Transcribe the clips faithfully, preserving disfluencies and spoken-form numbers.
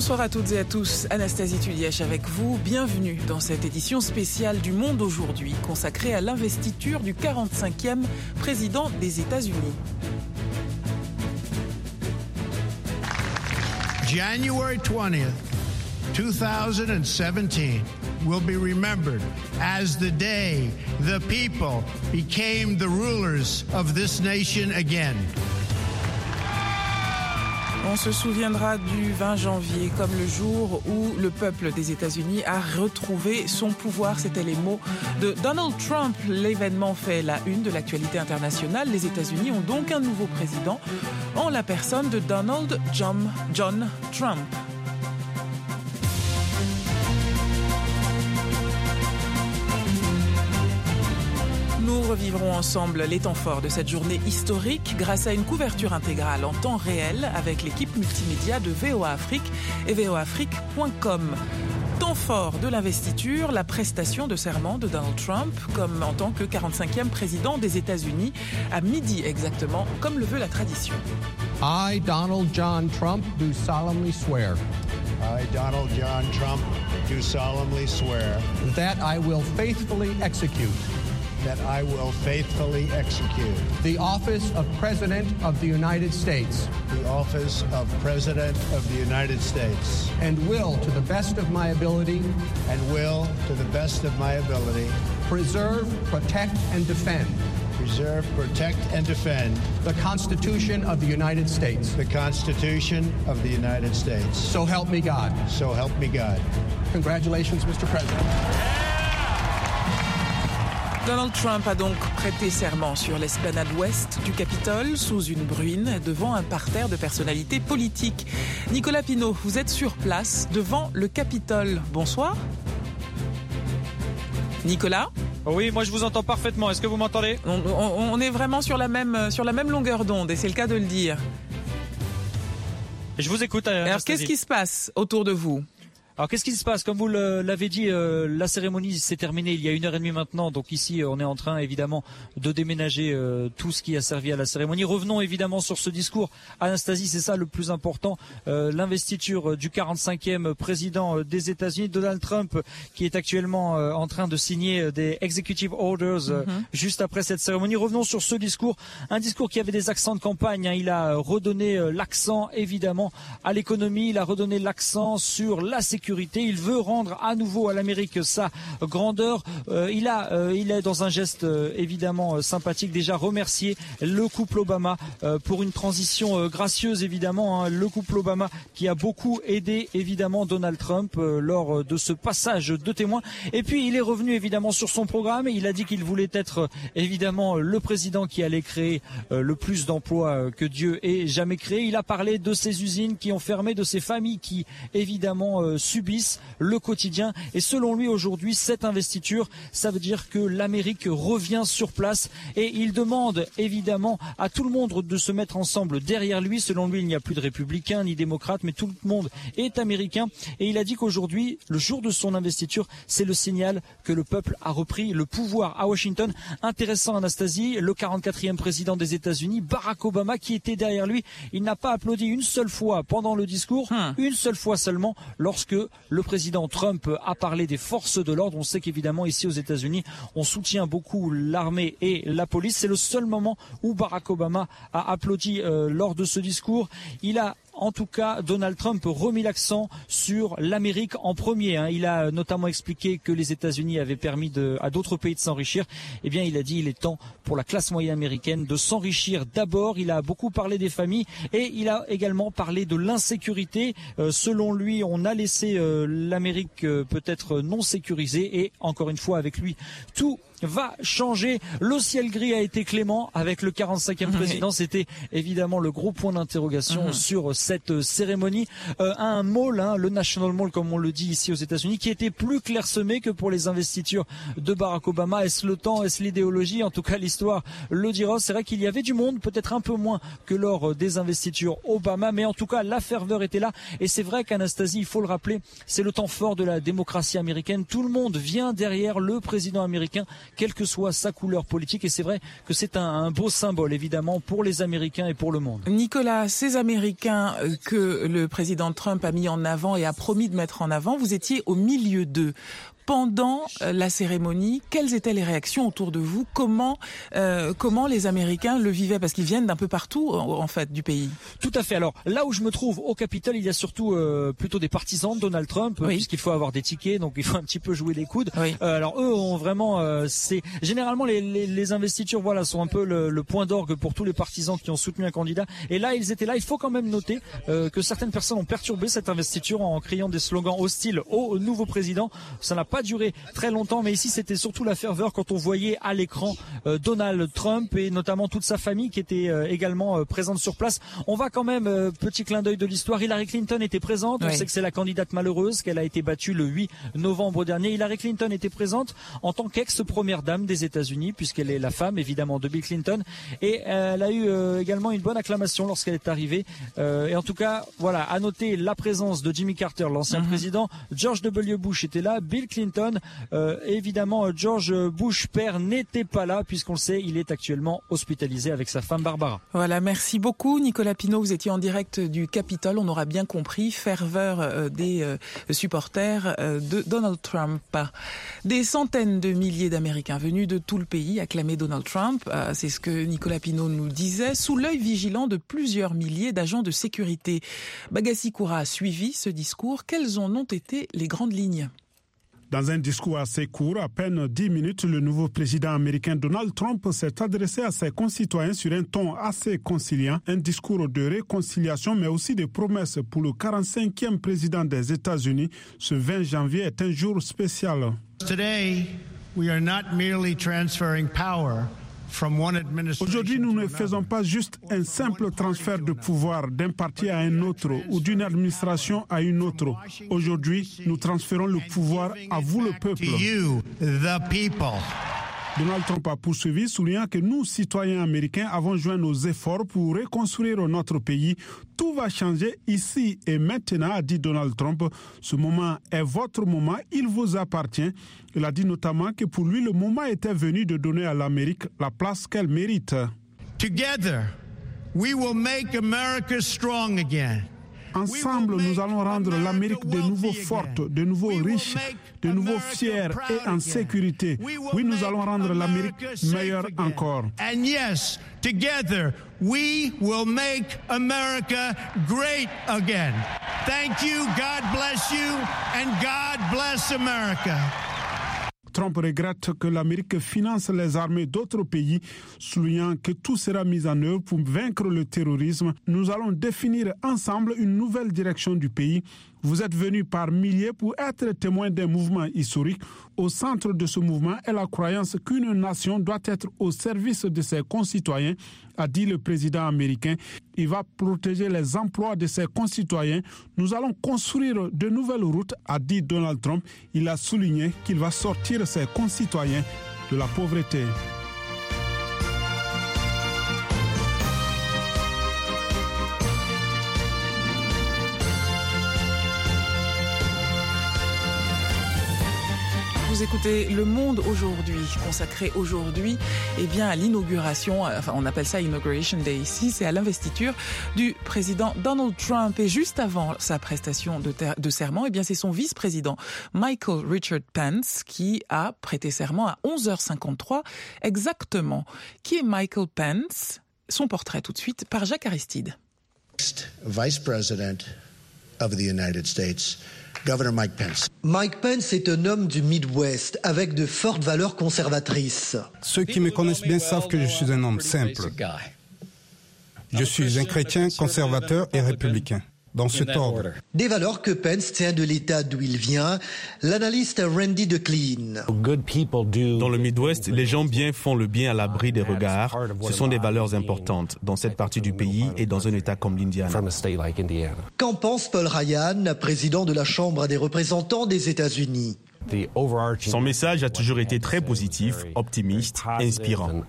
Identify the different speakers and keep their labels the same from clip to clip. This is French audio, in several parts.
Speaker 1: Bonsoir à toutes et à tous, Anastasie Tulièche avec vous. Bienvenue dans cette édition spéciale du Monde aujourd'hui, consacrée à l'investiture du quarante-cinquième président des États-Unis.
Speaker 2: January twentieth, two thousand seventeen will be remembered as the day the people became the rulers of this nation again.
Speaker 1: On se souviendra du vingt janvier comme le jour où le peuple des États-Unis a retrouvé son pouvoir. C'était les mots de Donald Trump. L'événement fait la une de l'actualité internationale. Les États-Unis ont donc un nouveau président en la personne de Donald John, John Trump. Nous revivrons ensemble les temps forts de cette journée historique grâce à une couverture intégrale en temps réel avec l'équipe multimédia de V O A Afrique et V O A Afrique point com. Temps fort de l'investiture, la prestation de serment de Donald Trump comme en tant que quarante-cinquième président des États-Unis à midi exactement, comme le veut la tradition.
Speaker 3: I, Donald John Trump, do solemnly swear.
Speaker 2: I, Donald John Trump, do solemnly swear
Speaker 3: That I will faithfully execute.
Speaker 2: that I will faithfully execute
Speaker 3: The office of President of the United States.
Speaker 2: the office of President of the United States
Speaker 3: And will, to the best of my ability,
Speaker 2: and will, to the best of my ability,
Speaker 3: preserve, protect, and defend
Speaker 2: preserve, protect, and defend
Speaker 3: the Constitution of the United States.
Speaker 2: the Constitution of the United States.
Speaker 3: So help me God.
Speaker 2: So help me God.
Speaker 3: Congratulations, Mister President.
Speaker 1: Donald Trump a donc prêté serment sur l'esplanade ouest du Capitole sous une bruine devant un parterre de personnalités politiques. Nicolas Pinault, vous êtes sur place devant le Capitole. Bonsoir. Nicolas ?
Speaker 4: Oui, moi je vous entends parfaitement. Est-ce que vous m'entendez ?
Speaker 1: on, on, on est vraiment sur la même, sur la même longueur d'onde et c'est le cas de le dire.
Speaker 4: Je vous écoute. Anastasie.
Speaker 1: Alors qu'est-ce qui se passe autour de vous ?
Speaker 4: Alors qu'est-ce qui se passe ? Comme vous le- l'avez dit, euh, la cérémonie s'est terminée il y a une heure et demie maintenant. Donc ici, on est en train évidemment de déménager euh, tout ce qui a servi à la cérémonie. Revenons évidemment sur ce discours. Anastasie, c'est ça le plus important. Euh, l'investiture du quarante-cinquième président des États-Unis, Donald Trump, qui est actuellement euh, en train de signer des executive orders euh, mm-hmm. juste après cette cérémonie. Revenons sur ce discours. Un discours qui avait des accents de campagne. Hein. Il a redonné euh, l'accent évidemment à l'économie. Il a redonné l'accent sur la sécurité. Il veut rendre à nouveau à l'Amérique sa grandeur. Euh, il a, euh, il est dans un geste euh, évidemment euh, sympathique. Déjà remercier le couple Obama euh, pour une transition euh, gracieuse évidemment. Hein, le couple Obama qui a beaucoup aidé évidemment Donald Trump euh, lors de ce passage de témoin. Et puis il est revenu évidemment sur son programme. Il a dit qu'il voulait être euh, évidemment le président qui allait créer euh, le plus d'emplois euh, que Dieu ait jamais créé. Il a parlé de ces usines qui ont fermé, de ces familles qui évidemment euh, subissent le quotidien. Et selon lui, aujourd'hui, cette investiture, ça veut dire que l'Amérique revient sur place. Et il demande évidemment à tout le monde de se mettre ensemble derrière lui. Selon lui, il n'y a plus de républicains ni démocrates, mais tout le monde est américain. Et il a dit qu'aujourd'hui, le jour de son investiture, c'est le signal que le peuple a repris le pouvoir à Washington. Intéressant, Anastasie, le quarante-quatrième président des États-Unis, Barack Obama, qui était derrière lui. Il n'a pas applaudi une seule fois pendant le discours, hmm. une seule fois seulement lorsque le président Trump a parlé des forces de l'ordre. On sait qu'évidemment ici aux États-Unis, on soutient beaucoup l'armée et la police. C'est le seul moment où Barack Obama a applaudi euh, lors de ce discours. Il a en tout cas, Donald Trump remis l'accent sur l'Amérique en premier. Hein. Il a notamment expliqué que les États-Unis avaient permis de, à d'autres pays de s'enrichir. Eh bien, il a dit il est temps pour la classe moyenne américaine de s'enrichir d'abord. Il a beaucoup parlé des familles et il a également parlé de l'insécurité. Euh, selon lui, on a laissé euh, l'Amérique euh, peut-être non sécurisée et encore une fois avec lui, tout va changer. Le ciel gris a été clément avec le quarante-cinquième mmh. président. C'était évidemment le gros point d'interrogation mmh. sur cette cérémonie. Euh, un mall, hein, le National Mall comme on le dit ici aux États-Unis, qui était plus clairsemé que pour les investitures de Barack Obama. Est-ce le temps, est-ce l'idéologie? En tout cas, l'histoire le dira. C'est vrai qu'il y avait du monde, peut-être un peu moins que lors des investitures Obama, mais en tout cas, la ferveur était là. Et c'est vrai qu'Anastasie, il faut le rappeler, c'est le temps fort de la démocratie américaine. Tout le monde vient derrière le président américain quelle que soit sa couleur politique. Et c'est vrai que c'est un, un beau symbole, évidemment, pour les Américains et pour le monde.
Speaker 1: Nicolas, ces Américains que le président Trump a mis en avant et a promis de mettre en avant, vous étiez au milieu d'eux. Pendant la cérémonie, quelles étaient les réactions autour de vous? Comment euh, comment les Américains le vivaient? Parce qu'ils viennent d'un peu partout, en fait, du pays.
Speaker 4: Tout à fait. Alors, là où je me trouve, au Capitole, il y a surtout euh, plutôt des partisans de Donald Trump, oui. puisqu'il faut avoir des tickets, donc il faut un petit peu jouer les coudes. Oui. Euh, alors, eux ont vraiment... Euh, c'est généralement, les, les, les investitures voilà, sont un peu le, le point d'orgue pour tous les partisans qui ont soutenu un candidat. Et là, ils étaient là. Il faut quand même noter euh, que certaines personnes ont perturbé cette investiture en criant des slogans hostiles au nouveau président. Ça n'a pas duré très longtemps, mais ici c'était surtout la ferveur quand on voyait à l'écran euh, Donald Trump et notamment toute sa famille qui était euh, également euh, présente sur place. On va quand même, euh, petit clin d'œil de l'histoire, Hillary Clinton était présente, oui. On sait que c'est la candidate malheureuse, qu'elle a été battue le huit novembre dernier. Hillary Clinton était présente en tant qu'ex-première dame des États-Unis, puisqu'elle est la femme évidemment de Bill Clinton, et euh, elle a eu euh, également une bonne acclamation lorsqu'elle est arrivée. Euh, et en tout cas, voilà, à noter la présence de Jimmy Carter, l'ancien mm-hmm. président, George W. Bush était là, Bill Clinton. Euh, évidemment, George Bush père n'était pas là, puisqu'on le sait, il est actuellement hospitalisé avec sa femme Barbara.
Speaker 1: Voilà, merci beaucoup Nicolas Pinault, vous étiez en direct du Capitole, on aura bien compris, ferveur euh, des euh, supporters euh, de Donald Trump. Des centaines de milliers d'Américains venus de tout le pays acclamaient Donald Trump, euh, c'est ce que Nicolas Pinault nous disait, sous l'œil vigilant de plusieurs milliers d'agents de sécurité. Bagassi Koura a suivi ce discours, quelles en ont été les grandes lignes?
Speaker 5: Dans un discours assez court, à peine dix minutes, le nouveau président américain Donald Trump s'est adressé à ses concitoyens sur un ton assez conciliant, un discours de réconciliation mais aussi de promesses pour le quarante-cinquième président des États-Unis. Ce vingt janvier est un jour spécial.
Speaker 2: Today, we are not merely transferring power.
Speaker 5: Aujourd'hui, nous ne faisons pas juste un simple transfert de pouvoir d'un parti à un autre ou d'une administration à une autre. Aujourd'hui, nous transférons le pouvoir à vous, le peuple. Donald Trump a poursuivi, soulignant que nous, citoyens américains, avons joint nos efforts pour reconstruire notre pays. Tout va changer ici et maintenant, a dit Donald Trump. Ce moment est votre moment, il vous appartient. Il a dit notamment que pour lui, le moment était venu de donner à l'Amérique la place qu'elle mérite.
Speaker 2: Together, we will make America strong again.
Speaker 5: Ensemble, nous allons rendre l'Amérique de nouveau forte, de nouveau riche, de nouveau fière et en sécurité. Oui, nous allons rendre l'Amérique meilleure encore.
Speaker 2: And yes, together, we will make America great again. Thank you, God bless you, and God bless America.
Speaker 5: Trump regrette que l'Amérique finance les armées d'autres pays, soulignant que tout sera mis en œuvre pour vaincre le terrorisme. Nous allons définir ensemble une nouvelle direction du pays. Vous êtes venus par milliers pour être témoins d'un mouvement historique. Au centre de ce mouvement est la croyance qu'une nation doit être au service de ses concitoyens, a dit le président américain. Il va protéger les emplois de ses concitoyens. Nous allons construire de nouvelles routes, a dit Donald Trump. Il a souligné qu'il va sortir ses concitoyens de la pauvreté.
Speaker 1: Vous écoutez Le Monde aujourd'hui, consacré aujourd'hui eh bien, à l'inauguration, enfin on appelle ça Inauguration Day ici, c'est à l'investiture du président Donald Trump. Et juste avant sa prestation de, ter- de serment, eh bien c'est son vice-président Michael Richard Pence qui a prêté serment à onze heures cinquante-trois exactement. Qui est Michael Pence? Son portrait tout de suite par Jacques Aristide.
Speaker 6: Vice President of the United States. Governor Mike Pence.
Speaker 7: Mike Pence est un homme du Midwest avec de fortes valeurs conservatrices.
Speaker 8: Ceux qui me connaissent bien savent que je suis un homme simple. Je suis un chrétien conservateur et républicain. Dans cet ordre.
Speaker 7: Des valeurs que Pence tient de l'État d'où il vient, l'analyste Randy DeClean.
Speaker 9: Dans le Midwest, les gens bien font le bien à l'abri des regards. Ce sont des valeurs importantes dans cette partie du pays et dans un État comme l'Indiana.
Speaker 7: Qu'en pense Paul Ryan, président de la Chambre des représentants des États-Unis?
Speaker 9: Son message a toujours été très positif, optimiste, inspirant.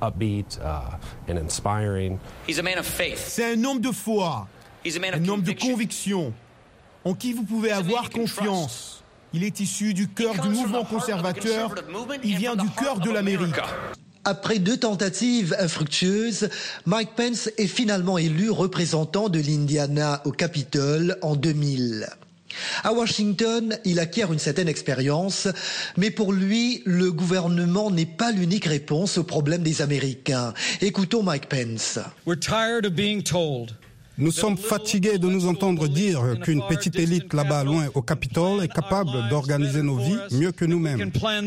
Speaker 10: C'est un homme de foi. Un homme de conviction, en qui vous pouvez avoir confiance.
Speaker 11: Il est issu du cœur du mouvement conservateur. Il vient du cœur de l'Amérique.
Speaker 7: Après deux tentatives infructueuses, Mike Pence est finalement élu représentant de l'Indiana au Capitole en deux mille. À Washington, il acquiert une certaine expérience, mais pour lui, le gouvernement n'est pas l'unique réponse aux problèmes des Américains. Écoutons Mike Pence.
Speaker 8: We're tired of being told. Nous sommes fatigués de nous entendre dire qu'une petite élite là-bas loin au Capitole est capable d'organiser nos vies mieux que nous-mêmes.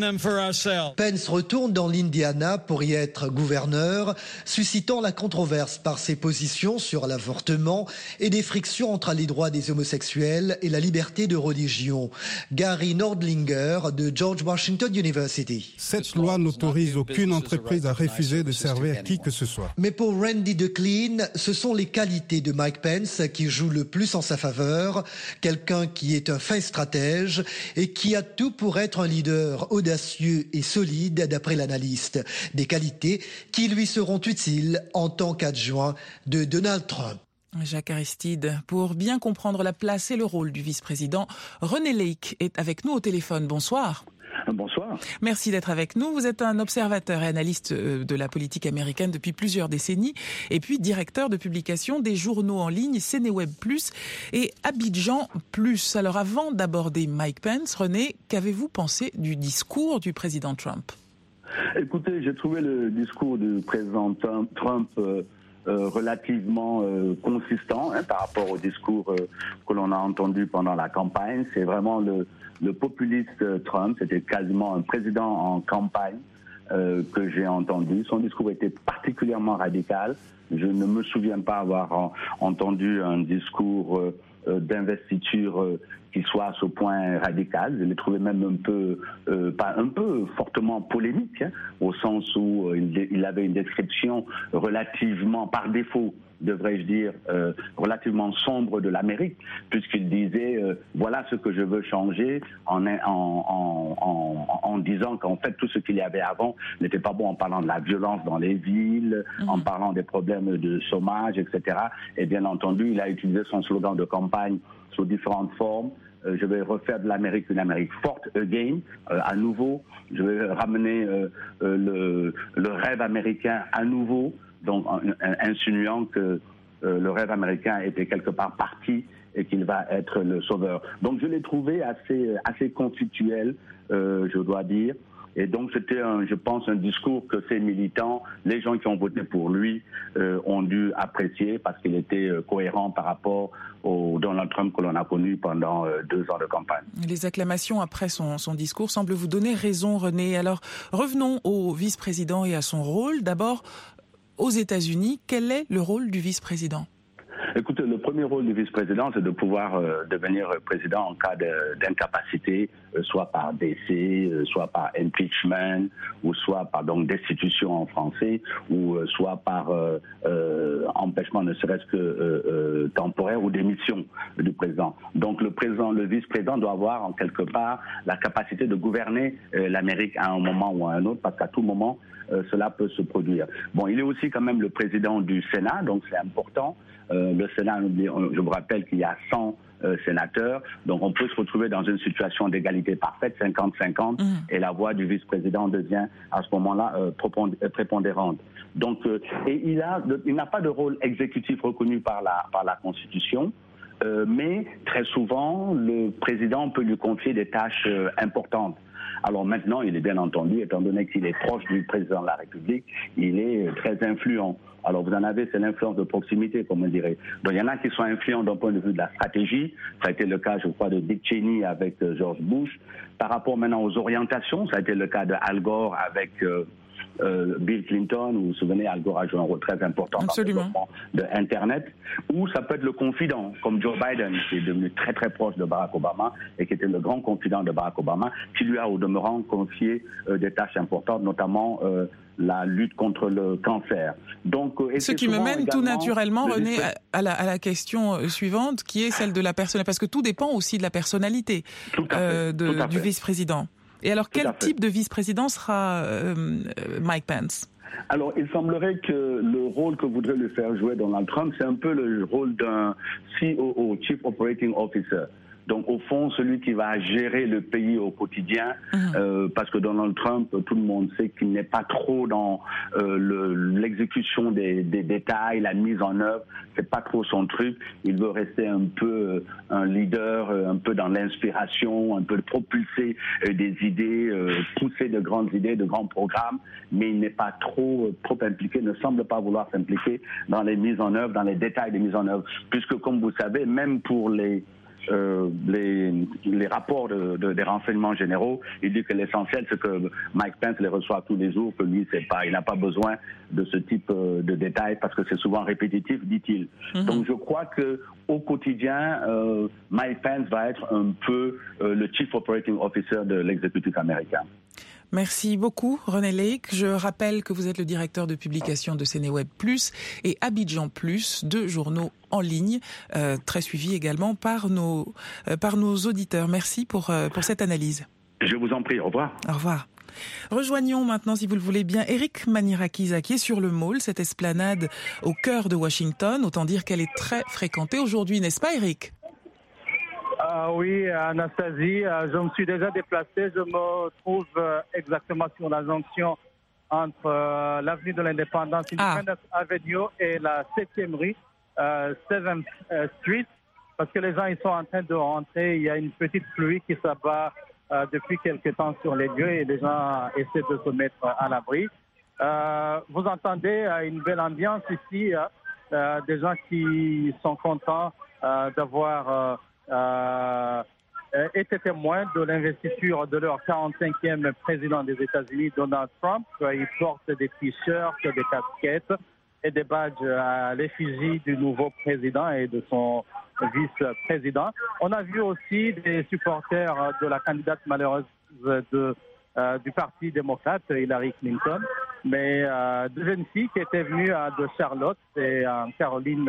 Speaker 7: Pence retourne dans l'Indiana pour y être gouverneur, suscitant la controverse par ses positions sur l'avortement et des frictions entre les droits des homosexuels et la liberté de religion. Gary Nordlinger de George Washington University.
Speaker 8: Cette loi n'autorise aucune entreprise à refuser de servir qui que ce soit.
Speaker 7: Mais pour Randy DeClean, ce sont les qualités de Mike Pence qui joue le plus en sa faveur, quelqu'un qui est un fin stratège et qui a tout pour être un leader audacieux et solide d'après l'analyste. Des qualités qui lui seront utiles en tant qu'adjoint de Donald Trump.
Speaker 1: Jacques Aristide, pour bien comprendre la place et le rôle du vice-président, René Lake est avec nous au téléphone. Bonsoir.
Speaker 12: Bonsoir.
Speaker 1: Merci d'être avec nous. Vous êtes un observateur et analyste de la politique américaine depuis plusieurs décennies et puis directeur de publication des journaux en ligne Sénéweb Plus et Abidjan Plus. Alors avant d'aborder Mike Pence, René, qu'avez-vous pensé du discours du président Trump ?
Speaker 12: Écoutez, j'ai trouvé le discours du président Trump euh, euh, relativement euh, consistant hein, par rapport au discours euh, que l'on a entendu pendant la campagne. C'est vraiment le Le populiste Trump, c'était quasiment un président en campagne euh, que j'ai entendu. Son discours était particulièrement radical. Je ne me souviens pas avoir en, entendu un discours euh, d'investiture euh, qui soit à ce point radical. Je l'ai trouvé même un peu, euh, pas un peu fortement polémique, hein, au sens où euh, il, il avait une description relativement par défaut, devrais-je dire, euh, relativement sombre de l'Amérique, puisqu'il disait euh, voilà ce que je veux changer en, en, en, en, en disant qu'en fait tout ce qu'il y avait avant n'était pas bon, en parlant de la violence dans les villes, mmh. en parlant des problèmes de chômage, et cetera. Et bien entendu, il a utilisé son slogan de campagne sous différentes formes. Euh, je vais refaire de l'Amérique une Amérique forte, again, euh, à nouveau. Je vais ramener euh, euh, le, le rêve américain à nouveau. Donc insinuant que euh, le rêve américain était quelque part parti et qu'il va être le sauveur. Donc je l'ai trouvé assez, assez conflictuel, euh, je dois dire. Et donc c'était, un, je pense, un discours que ces militants, les gens qui ont voté pour lui, euh, ont dû apprécier parce qu'il était euh, cohérent par rapport au Donald Trump que l'on a connu pendant euh, deux ans de campagne.
Speaker 1: Les acclamations après son, son discours semblent vous donner raison, René. Alors revenons au vice-président et à son rôle. D'abord, aux États-Unis, quel est le rôle du vice-président ?
Speaker 12: Écoutez, le premier rôle du vice-président, c'est de pouvoir euh, devenir président en cas de, d'incapacité, euh, soit par décès, euh, soit par impeachment, ou soit par donc destitution en français, ou euh, soit par euh, euh, empêchement ne serait-ce que euh, euh, temporaire ou démission du président. Donc le président, le vice-président doit avoir en quelque part la capacité de gouverner euh, l'Amérique à un moment ou à un autre, parce qu'à tout moment, euh, cela peut se produire. Bon, il est aussi quand même le président du Sénat, donc c'est important. Euh, le Sénat, je vous rappelle qu'il y a cent euh, sénateurs, donc on peut se retrouver dans une situation d'égalité parfaite, cinquante cinquante, mmh. et la voix du vice-président devient à ce moment-là euh, prépondérante. Donc, euh, et il a, il n'a pas de rôle exécutif reconnu par la par la Constitution. Euh, mais très souvent, le président peut lui confier des tâches euh, importantes. Alors maintenant, il est bien entendu, étant donné qu'il est proche du président de la République, il est très influent. Alors vous en avez, c'est l'influence de proximité, comme on dirait. Donc il y en a qui sont influents d'un point de vue de la stratégie. Ça a été le cas, je crois, de Dick Cheney avec euh, George Bush. Par rapport maintenant aux orientations, ça a été le cas de Al Gore avec euh, euh, Bill Clinton. Vous vous souvenez, Al Gore a joué un rôle très important
Speaker 1: Absolument.
Speaker 12: dans le développement de Internet. Ou ça peut être le confident, comme Joe Biden, qui est devenu très très proche de Barack Obama et qui était le grand confident de Barack Obama, qui lui a au demeurant confié euh, des tâches importantes, notamment euh, la lutte contre le cancer. Donc, euh,
Speaker 1: ce qui me mène tout naturellement, René, à la, à la question suivante, qui est celle de la personnalité, parce que tout dépend aussi de la personnalité euh, de, du vice-président. Et alors, tout quel type de vice-président sera euh, Mike Pence ?
Speaker 12: Alors, il semblerait que le rôle que voudrait lui faire jouer Donald Trump, c'est un peu le rôle d'un C O O, Chief Operating Officer. Donc au fond, celui qui va gérer le pays au quotidien, mmh. euh, parce que Donald Trump, tout le monde sait qu'il n'est pas trop dans euh, le, l'exécution des, des détails, la mise en œuvre, c'est pas trop son truc. Il veut rester un peu euh, un leader, euh, un peu dans l'inspiration, un peu propulser euh, des idées, euh, pousser de grandes idées, de grands programmes, mais il n'est pas trop euh, trop impliqué, ne semble pas vouloir s'impliquer dans les mises en œuvre, dans les détails des mises en œuvre, puisque comme vous savez, même pour les Euh, les, les rapports de, de, des renseignements généraux, il dit que l'essentiel c'est que Mike Pence les reçoit tous les jours, que lui c'est pas, il n'a pas besoin de ce type de détails parce que c'est souvent répétitif, dit-il. Mm-hmm. Donc je crois que au quotidien, euh, Mike Pence va être un peu euh, le Chief Operating Officer de l'exécutif américain.
Speaker 1: Merci beaucoup René Lake. Je rappelle que vous êtes le directeur de publication de Sénéweb Plus et Abidjan Plus, deux journaux en ligne, euh, très suivis également par nos, euh, par nos auditeurs. Merci pour, euh, pour cette analyse.
Speaker 12: Je vous en prie, au revoir.
Speaker 1: Au revoir. Rejoignons maintenant, si vous le voulez bien, Eric Manirakisa, qui est sur le Mall, cette esplanade au cœur de Washington. Autant dire qu'elle est très fréquentée aujourd'hui, n'est-ce pas Eric ?
Speaker 13: Euh, oui, Anastasie, euh, je me suis déjà déplacé. Je me trouve euh, exactement sur la jonction entre euh, l'avenue de l'Indépendance, Independence ah. Avenue et la septième rue, euh, seventh Street, parce que les gens ils sont en train de rentrer. Il y a une petite pluie qui s'abat euh, depuis quelque temps sur les lieux et les gens essaient de se mettre à l'abri. Euh, vous entendez euh, une belle ambiance ici, euh, euh, des gens qui sont contents euh, d'avoir... Euh, Euh, étaient témoins de l'investiture de leur quarante-cinquième président des États-Unis, Donald Trump. Ils portent des t-shirts, des casquettes et des badges à l'effigie du nouveau président et de son vice-président. On a vu aussi des supporters de la candidate malheureuse de, euh, du Parti démocrate, Hillary Clinton, mais euh, deux jeunes filles qui étaient venues euh, de Charlotte et en Caroline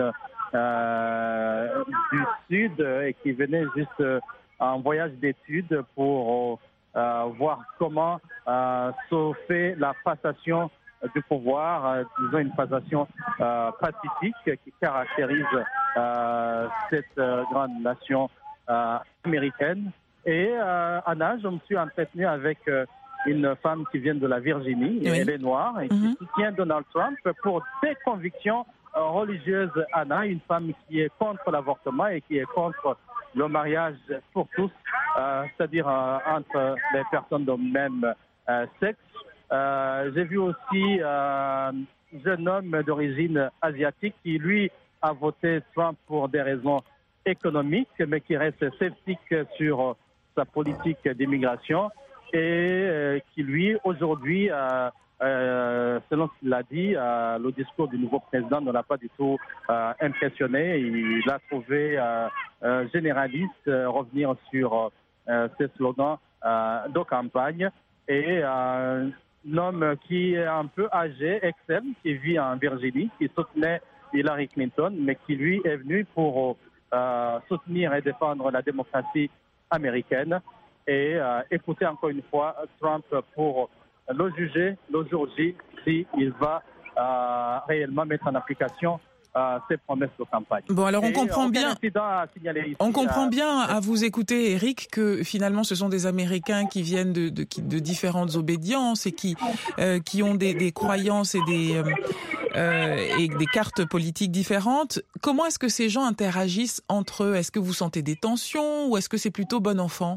Speaker 13: Euh, du Sud et qui venaient juste euh, en voyage d'études pour euh, voir comment euh, se fait la passation du pouvoir, euh, disons une passation euh, pacifique qui caractérise euh, cette euh, grande nation euh, américaine. Et euh, Anna, je me suis entretenu avec euh, une femme qui vient de la Virginie, oui. Elle est noire et mm-hmm. qui soutient Donald Trump pour des convictions religieuse, Anna, une femme qui est contre l'avortement et qui est contre le mariage pour tous, euh, c'est-à-dire euh, entre les personnes de même euh, sexe. Euh, j'ai vu aussi euh, un jeune homme d'origine asiatique qui, lui, a voté Trump pour des raisons économiques, mais qui reste sceptique sur euh, sa politique d'immigration et euh, qui, lui, aujourd'hui, euh, Euh, selon ce qu'il a dit, euh, le discours du nouveau président ne l'a pas du tout euh, impressionné. Il a trouvé euh, euh, généraliste euh, revenir sur euh, ses slogans euh, de campagne. Et euh, un homme qui est un peu âgé, Excel, qui vit en Virginie, qui soutenait Hillary Clinton, mais qui lui est venu pour euh, soutenir et défendre la démocratie américaine et euh, écouter encore une fois Trump pour le juger le jour J si il va euh, réellement mettre en application euh, ses promesses de campagne.
Speaker 1: Bon, alors on
Speaker 13: et
Speaker 1: comprend bien.
Speaker 13: Ici,
Speaker 1: on comprend
Speaker 13: euh,
Speaker 1: bien à vous écouter, Eric, que finalement ce sont des Américains qui viennent de, de, de différentes obédiences et qui euh, qui ont des, des croyances et des euh, et des cartes politiques différentes. Comment est-ce que ces gens interagissent entre eux? Est-ce que vous sentez des tensions ou est-ce que c'est plutôt bon enfant?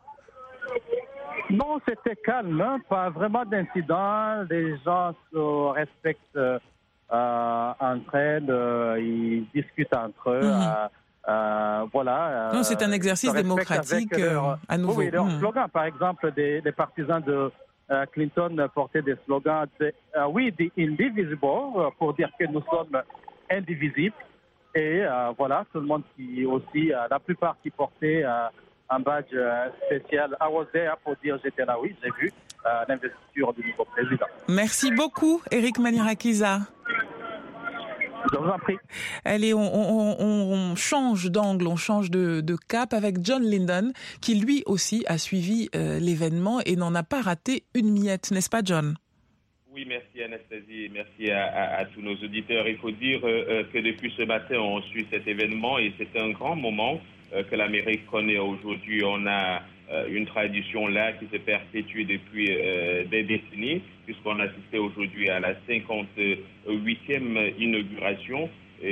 Speaker 13: Non, c'était calme, hein, pas vraiment d'incident. Les gens se respectent euh, entre elles, euh, ils discutent entre eux. Mmh. Euh, euh, voilà.
Speaker 1: Non, c'est un exercice démocratique leur, euh, à nouveau.
Speaker 13: Oui, leur
Speaker 1: mmh.
Speaker 13: slogan, par exemple, des, des partisans de euh, Clinton portaient des slogans de, uh, we the indivisible, pour dire que nous sommes indivisibles. Et euh, voilà, tout le monde qui aussi, euh, la plupart qui portaient euh, un badge euh, spécial. I was there pour dire j'étais là, oui, j'ai vu euh, l'investiture du nouveau président.
Speaker 1: Merci beaucoup, Eric Manirakisa.
Speaker 13: Je vous en prie.
Speaker 1: Allez, on, on, on change d'angle, on change de, de cap avec John Linden, qui lui aussi a suivi euh, l'événement et n'en a pas raté une miette, n'est-ce pas, John?
Speaker 14: Oui, merci Anastasie et merci à, à, à tous nos auditeurs. Il faut dire euh, que depuis ce matin, on suit cet événement et c'est un grand moment. euh, que l'Amérique connaît aujourd'hui. On a euh, une tradition là qui se perpétue depuis euh, des décennies, puisqu'on assistait aujourd'hui à la cinquante-huitième inauguration.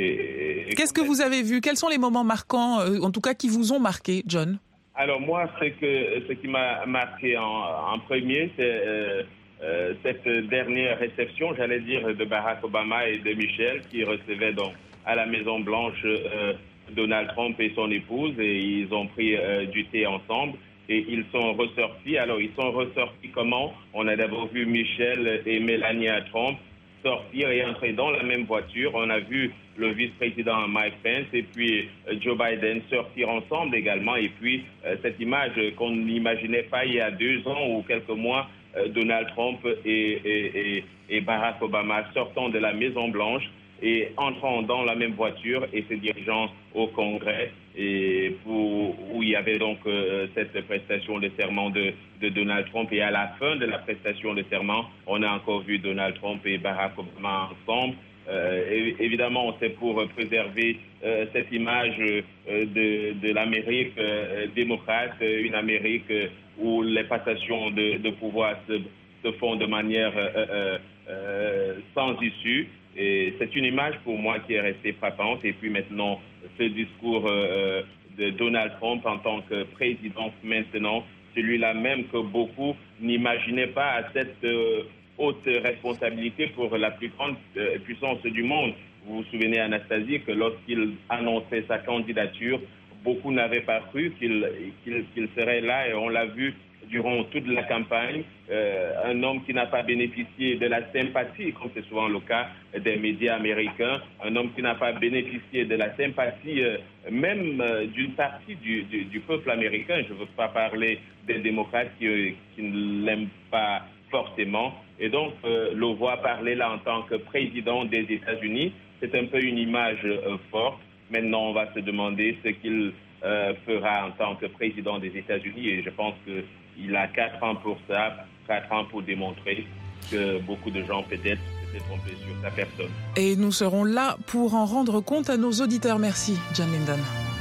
Speaker 14: Et, et
Speaker 1: Qu'est-ce que vous avez vu? Quels sont les moments marquants, euh, en tout cas qui vous ont marqué, John?
Speaker 14: Alors moi, ce, que, ce qui m'a marqué en, en premier, c'est euh, euh, cette dernière réception, j'allais dire, de Barack Obama et de Michelle, qui recevaient donc à la Maison-Blanche euh, Donald Trump et son épouse, et ils ont pris euh, du thé ensemble, et ils sont ressortis. Alors, ils sont ressortis comment? On a d'abord vu Michelle et Melania Trump sortir et entrer dans la même voiture. On a vu le vice-président Mike Pence et puis euh, Joe Biden sortir ensemble également. Et puis, euh, cette image qu'on n'imaginait pas il y a deux ans ou quelques mois, euh, Donald Trump et, et, et, et Barack Obama sortant de la Maison-Blanche et entrant dans la même voiture et se dirigeant au Congrès, et pour, où il y avait donc euh, cette prestation de serment de, de Donald Trump. Et à la fin de la prestation de serment, on a encore vu Donald Trump et Barack Obama ensemble. Euh, et, évidemment, c'est pour préserver euh, cette image euh, de, de l'Amérique euh, démocrate, une Amérique euh, où les passations de, de pouvoir se, se font de manière euh, euh, euh, sans issue. Et c'est une image pour moi qui est restée frappante. Et puis maintenant, ce discours euh, de Donald Trump en tant que président maintenant, celui-là même que beaucoup n'imaginaient pas à cette euh, haute responsabilité pour la plus grande euh, puissance du monde. Vous vous souvenez, Anastasie, que lorsqu'il annonçait sa candidature, beaucoup n'avaient pas cru qu'il, qu'il, qu'il serait là, et on l'a vu durant toute la campagne, euh, un homme qui n'a pas bénéficié de la sympathie, comme c'est souvent le cas des médias américains, un homme qui n'a pas bénéficié de la sympathie euh, même euh, d'une partie du, du, du peuple américain. Je ne veux pas parler des démocrates qui, qui ne l'aiment pas forcément. Et donc, euh, le voir parler là en tant que président des États-Unis, c'est un peu une image euh, forte. Maintenant, on va se demander ce qu'il euh, fera en tant que président des États-Unis, et je pense que il a quatre ans pour ça, quatre ans pour démontrer que beaucoup de gens peut-être s'étaient trompés sur sa personne.
Speaker 1: Et nous serons là pour en rendre compte à nos auditeurs. Merci, John Linden.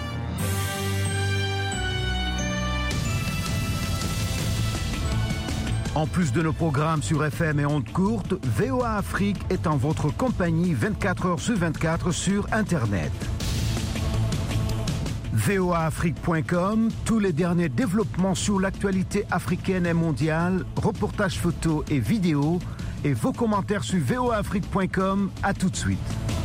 Speaker 15: En plus de nos programmes sur F M et ondes courtes, V O A Afrique est en votre compagnie vingt-quatre heures sur vingt-quatre sur Internet. V O A Afrique point com, tous les derniers développements sur l'actualité africaine et mondiale, reportages photos et vidéos, et vos commentaires sur V O A Afrique point com. À tout de suite.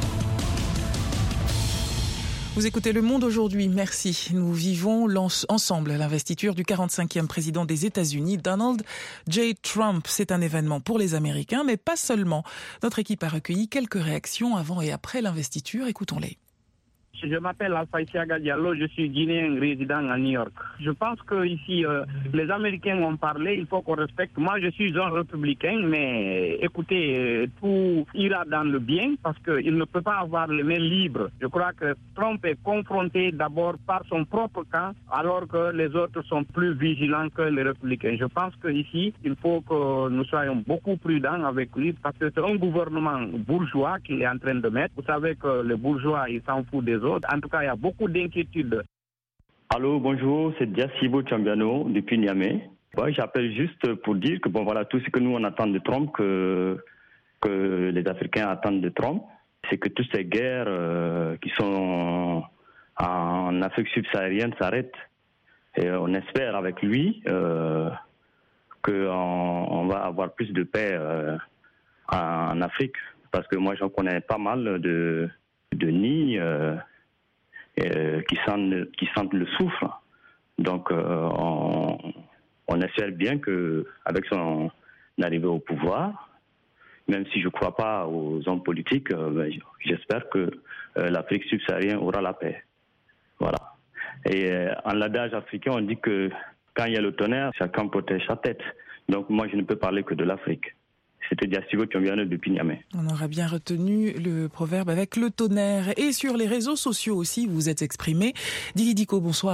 Speaker 1: Vous écoutez Le Monde aujourd'hui, merci. Nous vivons ensemble l'investiture du quarante-cinquième président des États-Unis, Donald J. Trump. C'est un événement pour les Américains, mais pas seulement. Notre équipe a recueilli quelques réactions avant et après l'investiture. Écoutons-les.
Speaker 16: Je m'appelle Alpha Isiaga Diallo, je suis guinéen résident à New York. Je pense qu'ici, euh, les Américains ont parlé, il faut qu'on respecte. Moi, je suis un républicain, mais écoutez, euh, tout ira dans le bien parce qu'il ne peut pas avoir les mains libres. Je crois que Trump est confronté d'abord par son propre camp, alors que les autres sont plus vigilants que les républicains. Je pense qu'ici, il faut que nous soyons beaucoup prudents avec lui parce que c'est un gouvernement bourgeois qu'il est en train de mettre. Vous savez que les bourgeois, ils s'en foutent des autres. En tout cas, il y a beaucoup d'inquiétudes.
Speaker 17: Allô, bonjour, c'est Diasibo Chambiano depuis Niamey. Ouais, j'appelle juste pour dire que bon, voilà, tout ce que nous on attend de Trump, que, que les Africains attendent de Trump, c'est que toutes ces guerres euh, qui sont en Afrique subsaharienne s'arrêtent. Et on espère avec lui euh, qu'on on va avoir plus de paix euh, en Afrique. Parce que moi, j'en connais pas mal de, de nids euh, euh, qui, sentent, qui sentent le souffle. Donc, euh, on, on espère bien qu'avec son arrivée au pouvoir, même si je ne crois pas aux hommes politiques, euh, j'espère que euh, l'Afrique subsaharienne aura la paix. Voilà. Et euh, en l'adage africain, on dit que quand il y a le tonnerre, chacun protège sa tête. Donc, moi, je ne peux parler que de l'Afrique. C'était Diasibo Chambiano depuis Niamey.
Speaker 1: On aura bien retenu le proverbe avec le tonnerre. Et sur les réseaux sociaux aussi, vous vous êtes exprimé. Dili Diko, bonsoir.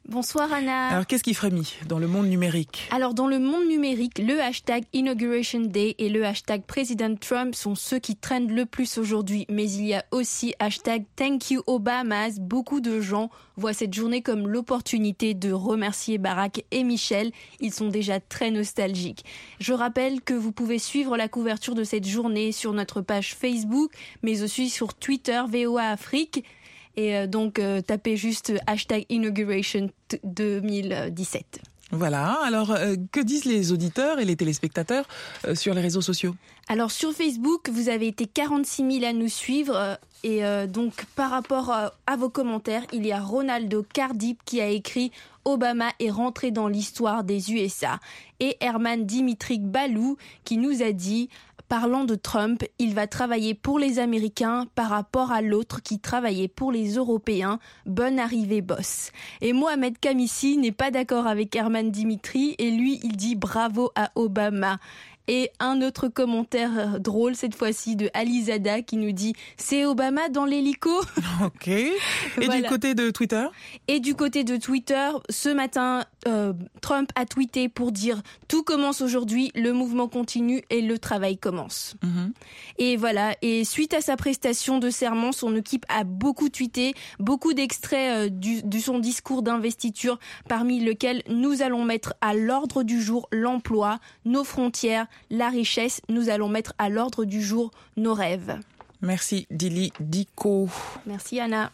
Speaker 18: Bonsoir Anna.
Speaker 1: Alors qu'est-ce qui frémit dans le monde numérique ?
Speaker 18: Alors dans le monde numérique, le hashtag Inauguration Day et le hashtag President Trump sont ceux qui trendent le plus aujourd'hui. Mais il y a aussi hashtag Thank you Obama. Beaucoup de gens voient cette journée comme l'opportunité de remercier Barack et Michelle. Ils sont déjà très nostalgiques. Je rappelle que vous pouvez suivre la couverture de cette journée sur notre page Facebook, mais aussi sur Twitter V O A Afrique. Et donc, euh, tapez juste hashtag Inauguration deux mille dix-sept.
Speaker 1: Voilà. Alors, euh, que disent les auditeurs et les téléspectateurs euh, sur les réseaux sociaux ?
Speaker 18: Alors, sur Facebook, vous avez été quarante-six mille à nous suivre. Euh, et euh, donc, par rapport à, à vos commentaires, il y a Ronaldo Cardip qui a écrit « Obama est rentré dans l'histoire des U S A ». Et Herman Dimitri Balou qui nous a dit « Parlant de Trump, il va travailler pour les Américains par rapport à l'autre qui travaillait pour les Européens. Bonne arrivée, boss. » Et Mohamed Kamissi n'est pas d'accord avec Herman Dimitri et lui, il dit bravo à Obama. Et un autre commentaire drôle, cette fois-ci, de Alizada qui nous dit « C'est Obama dans l'hélico ?»
Speaker 1: Ok. Et voilà. Du côté de Twitter ?
Speaker 18: Et du côté de Twitter, ce matin, euh, Trump a tweeté pour dire « Tout commence aujourd'hui, le mouvement continue et le travail commence. Mm-hmm. » Et voilà. Et suite à sa prestation de serment, son équipe a beaucoup tweeté, beaucoup d'extraits euh, du, de son discours d'investiture, parmi lesquels nous allons mettre à l'ordre du jour l'emploi, nos frontières, la richesse, nous allons mettre à l'ordre du jour nos rêves.
Speaker 1: Merci Dili Diko.
Speaker 18: Merci Anna.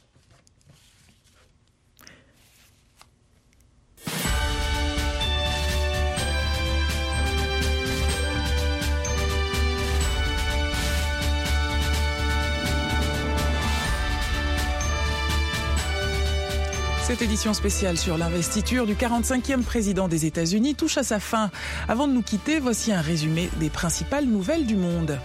Speaker 1: Cette édition spéciale sur l'investiture du quarante-cinquième président des États-Unis touche à sa fin. Avant de nous quitter, voici un résumé des principales nouvelles du monde.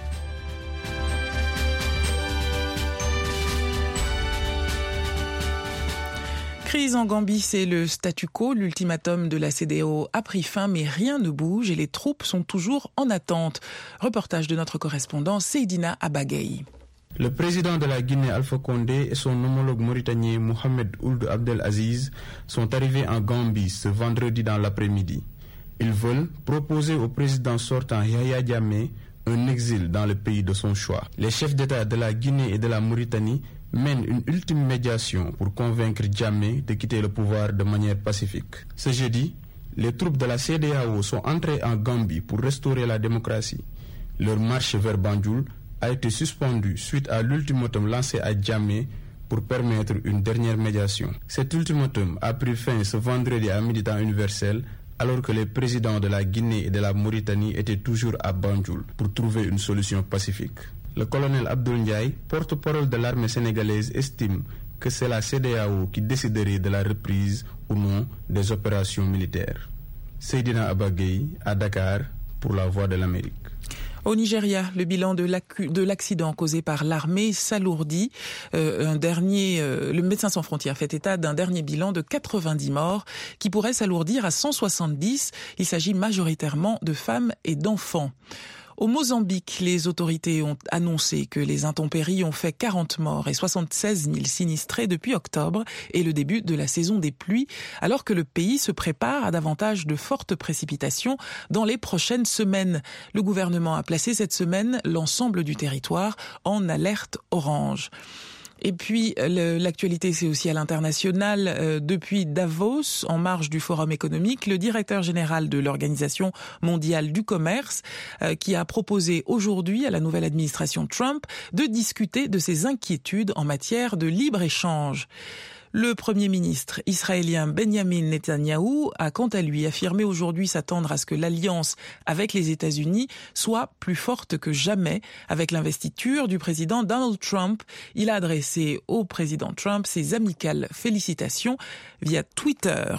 Speaker 1: Crise en Gambie, c'est le statu quo. L'ultimatum de la C E D E A O a pris fin, mais rien ne bouge et les troupes sont toujours en attente. Reportage de notre correspondant Seydina Abagay.
Speaker 19: Le président de la Guinée, Alpha Condé, et son homologue mauritanien, Mohamed Ould Abdel Aziz, sont arrivés en Gambie ce vendredi dans l'après-midi. Ils veulent proposer au président sortant Yahya Jammeh un exil dans le pays de son choix. Les chefs d'État de la Guinée et de la Mauritanie mènent une ultime médiation pour convaincre Jammeh de quitter le pouvoir de manière pacifique. Ce jeudi, les troupes de la C E D E A O sont entrées en Gambie pour restaurer la démocratie. Leur marche vers Banjul a été suspendu suite à l'ultimatum lancé à Jammeh pour permettre une dernière médiation. Cet ultimatum a pris fin ce vendredi à midi temps universel, alors que les présidents de la Guinée et de la Mauritanie étaient toujours à Banjul pour trouver une solution pacifique. Le colonel Abdoul Ndiaye, porte-parole de l'armée sénégalaise, estime que c'est la C E D E A O qui déciderait de la reprise ou non des opérations militaires. Seydina Abagay à Dakar pour la Voix de l'Amérique.
Speaker 1: Au Nigeria, le bilan de l'accident causé par l'armée s'alourdit. Euh, un dernier, euh, le Médecins sans frontières fait état d'un dernier bilan de quatre-vingt-dix morts qui pourrait s'alourdir à cent soixante-dix. Il s'agit majoritairement de femmes et d'enfants. Au Mozambique, les autorités ont annoncé que les intempéries ont fait quarante morts et soixante-seize mille sinistrés depuis octobre et le début de la saison des pluies, alors que le pays se prépare à davantage de fortes précipitations dans les prochaines semaines. Le gouvernement a placé cette semaine l'ensemble du territoire en alerte orange. Et puis, l'actualité, c'est aussi à l'international. Euh, depuis Davos, en marge du Forum économique, le directeur général de l'Organisation mondiale du commerce, euh, qui a proposé aujourd'hui à la nouvelle administration Trump de discuter de ses inquiétudes en matière de libre-échange. Le Premier ministre israélien Benjamin Netanyahou a quant à lui affirmé aujourd'hui s'attendre à ce que l'alliance avec les États-Unis soit plus forte que jamais. Avec l'investiture du président Donald Trump, il a adressé au président Trump ses amicales félicitations via Twitter.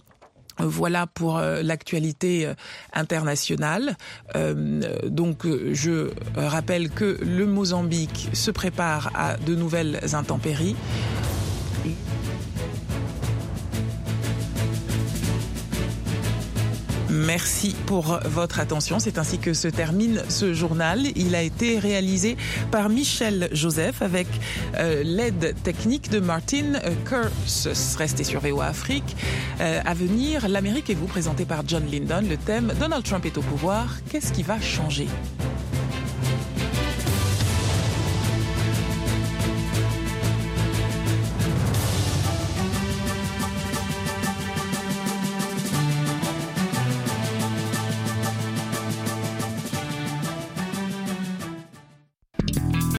Speaker 1: Voilà pour euh, l'actualité euh, internationale. Euh, donc, euh, je rappelle que le Mozambique se prépare à de nouvelles intempéries. Merci pour votre attention. C'est ainsi que se termine ce journal. Il a été réalisé par Michel Joseph avec euh, l'aide technique de Martin euh, Kursus. Restez sur V O A Afrique. Euh, à venir, l'Amérique et vous, présenté par John Lyndon. Le thème, Donald Trump est au pouvoir. Qu'est-ce qui va changer ?